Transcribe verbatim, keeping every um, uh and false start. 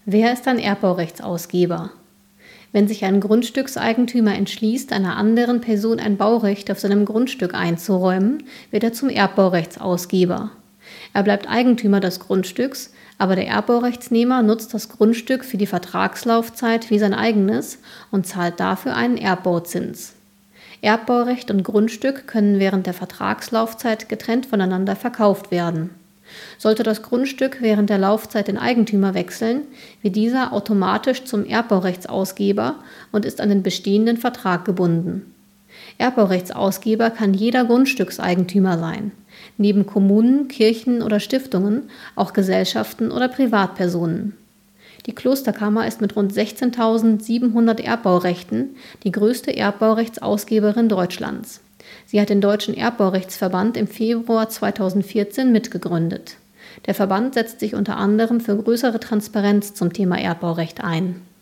Wer ist ein Erbbaurechtsausgeber? Wenn sich ein Grundstückseigentümer entschließt, einer anderen Person ein Baurecht auf seinem Grundstück einzuräumen, wird er zum Erbbaurechtsausgeber. Er bleibt Eigentümer des Grundstücks, aber der Erbbaurechtsnehmer nutzt das Grundstück für die Vertragslaufzeit wie sein eigenes und zahlt dafür einen Erbbautzins. Erbbaurecht und Grundstück können während der Vertragslaufzeit getrennt voneinander verkauft werden. Sollte das Grundstück während der Laufzeit den Eigentümer wechseln, wird dieser automatisch zum Erbbaurechtsausgeber und ist an den bestehenden Vertrag gebunden. Erbbaurechtsausgeber kann jeder Grundstückseigentümer sein, neben Kommunen, Kirchen oder Stiftungen auch Gesellschaften oder Privatpersonen. Die Klosterkammer ist mit rund sechzehntausendsiebenhundert Erbbaurechten die größte Erbbaurechtsausgeberin Deutschlands. Sie hat den Deutschen Erbbaurechtsverband im Februar zweitausendvierzehn mitgegründet. Der Verband setzt sich unter anderem für größere Transparenz zum Thema Erbbaurecht ein.